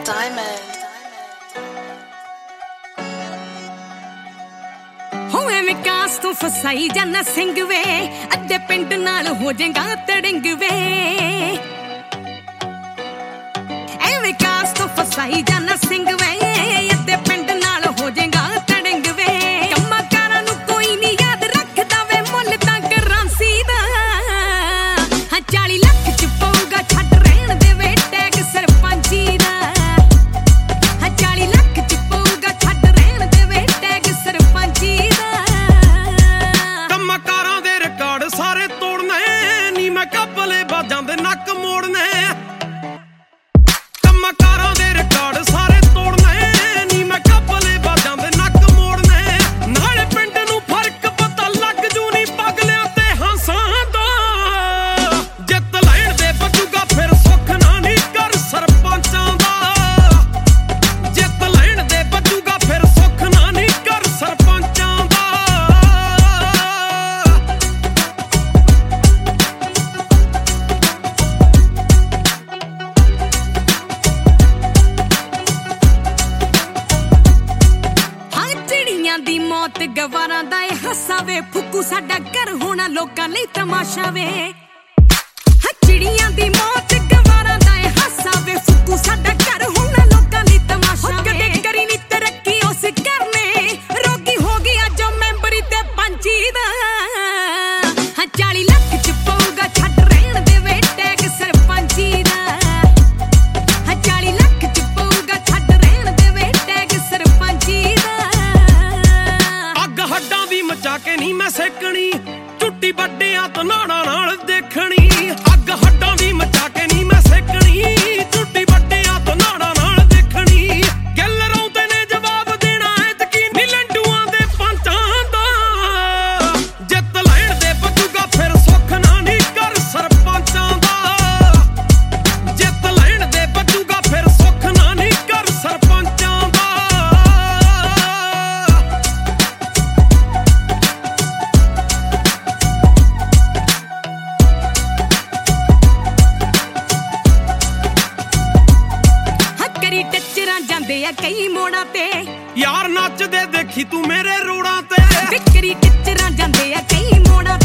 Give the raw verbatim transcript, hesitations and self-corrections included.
ਹੋਏ ਵਿਕਾਸ ਤੋਂ ਫਸਾਈ ਜਾਨਾ ਸਿੰਘ ਵੇ, ਅੱਧੇ ਪਿੰਡ ਨਾਲ ਹੋ ਜਾਏਗਾ ਤੜਿੰਗ ਵੇ। ਐ ਵਿਕਾਸ ਤੋਂ ਫਸਾਈ ਜਾਨਾ ਸਿੰਘ ਵੇ, ਅੱਧੇ ਪਿੰਡ ਨਾਲ ਹੋ ਜਾਏਗਾ ਤੜਿੰਗ ਵੇ। ਕੰਮਾਂ ਕਾਰਾਂ ਨੂੰ ਕੋਈ ਨਹੀਂ ਯਾਦ ਰੱਖਦਾ ਵੇ, ਮੁੱਲ ਤਾਂ ਕਰਾਂਸੀ ਦਾ। ਹਾਂ ਚਾਲੀ ਲੱਖ ਚ ਪਊਗਾ ਛੱਡ ਰਹਿਣ ਦੇ ਵੇ ਟੈਗ ਸਰਪੰਚੀ ਦਾ। ਹਾਂ ਚਾਲੀ ਲੱਖ ਚ ਪਊਗਾ ਛੱਡ ਰਹਿਣ ਦੇ ਵੇ ਟੈਗ ਸਰਪੰਚੀ ਦਾ। ਕੰਮਕਾਰਾਂ ਦੇ ਰਿਕਾਰਡ ਸਾਰੇ ਤੋੜਨੇ ਨੀ ਮੈਂ ਕਾਬਲੇ ਬਾਜਾਂ ਦੇ ਨੱਕ ਮੋੜਨੇ। ਕੰਮਕਾਰਾਂ ਦੇ ਰਿਕਾਰਡ ਸਾਰੇ ਤੋੜਨੇ ਨੀ ਮੈਂ ਕਾਬਲੇ ਬਾਜਾਂ ਦੇ ਨੱਕ ਮੋੜਨੇ। ਨਾਲੇ ਪਿੰਡ ਨੂੰ ਫਰਕ ਪਤਾ ਲੱਗ ਜੂ ਨੀ ਪਗਲਿਆਂ ਤੇ ਹੰਸਾਂ ਦਾ। ਜਿੱਤ ਲੈਣ ਦੇ ਬਚੂਗਾ ਫਿਰ ਸੁੱਖ ਨਾ ਨੀ ਕਰ ਸਰਪੰਚਾਂ ਦਾ। ਜਿੱਤ ਲੈਣ ਦੇ ਬਚੂਗਾ ਫਿਰ ਸੁੱਖ ਨਾ ਨੀ ਕਰ ਸਰਪੰਚਾਂ ਦਾ। ਦੀ ਮੌਤ ਗਵਾਰਾਂ ਦਾ ਇਹ ਹਾਸਾ ਵੇ, ਫੁੱਕੂ ਸਾਡਾ ਘਰ ਹੋਣਾ ਲੋਕਾਂ ਲਈ ਤਮਾਸ਼ਾ ਵੇ। ਹਾਂ ਚਿੜੀਆਂ ਦੀ ਮੌਤ ਗਵਾਰਾਂ ਦਾ ਇਹ ਹਾਸਾ ਵੇ, ਫੁੱਕੂ ਸਾਡਾ ਘਰ ਹੋਣਾ ਲੋਕਾਂ ਲਈ ਤਮਾਸ਼ਾ ਵੇ। ਕਦੇ ਕਰੀ ਨੀ ਤਰੱਕੀ ਉਸ ਘਰ ਨੇ, ਰੋਗੀ ਹੋ ਗਿਆ ਜੋ ਮੈਂਬਰੀ ਤੇ ਪੰਚੀ ਦਾ। ਹਾਂ ਚਾਲੀ ਲੱਖ ਚ ਪਊਗਾ ਛੱਡ ਰਹਿਣ ਦੇ ਵੇ ਟੈਗ ਸਰਪੰਚੀ ਦਾ। ਹਾਂ ਚਾਲੀ ਲੱਖ ਚ ਪਊਗਾ ਛੱਡ ਰਹਿਣ ਦੇ ਵੇ ਟੈਗ ਸਰਪੰਚੀ ਦਾ। ਹੱਡਾਂ ਦੀ ਮਚਾ ਕੇ ਨਹੀਂ ਮੈਂ ਸੇਕਣੀ, ਝੁੱਟੀ ਵੱਡਿਆਂ ਤੋਂ ਨਾੜਾਂ ਨਾਲ ਦੇਖਣੀ। ਅੱਗ ਹੱਡਾਂ ਦੀ ਮਚਾ ਕੇ ਨਹੀਂ ਮੈਂ ਸੇਕਣੀ, ਝੁੱਟੀ ਵੱਡਿਆਂ ਤੋਂ ਨਾੜਾਂ ਨਾਲ ਦੇਖਣੀ। ਗਿੱਲ ਰੌਂਦੇ ਨੇ ਜਵਾਬ ਦੇਣਾ ਐਤਕੀ ਨੀ ਲੰਡੂਆਂ ਦੇ ਪੰਚਾਂ ਦਾ। ਜਿੱਤ ਲੈਣ ਦੇ ਬਚੂਗਾ ਫਿਰ ਸੁੱਖ ਨਾ ਨੀ ਕਰ ਸਰਪੰਚਾਂ ਦਾ। ਜਿੱਤ ਲੈਣ ਦੇ ਬਚੂਗਾ ਫਿਰ ਸੁੱਖ ਨਾ ਨੀ ਕਰ ਸਰਪੰਚਾਂ ਦਾ। ਟੱਚਰਾਂ ਜਾਂਦੇ ਆ ਕਈ ਮੋੜਾਂ ਤੇ, ਯਾਰ ਨੱਚਦੇ ਦੇਖੀ ਤੂੰ ਮੇਰੇ ਰੋੜਾਂ ਤੇ। ਵਿਕਰੀ ਟੱਚਰਾਂ ਜਾਂਦੇ ਆ ਕਈ ਮੋੜਾਂ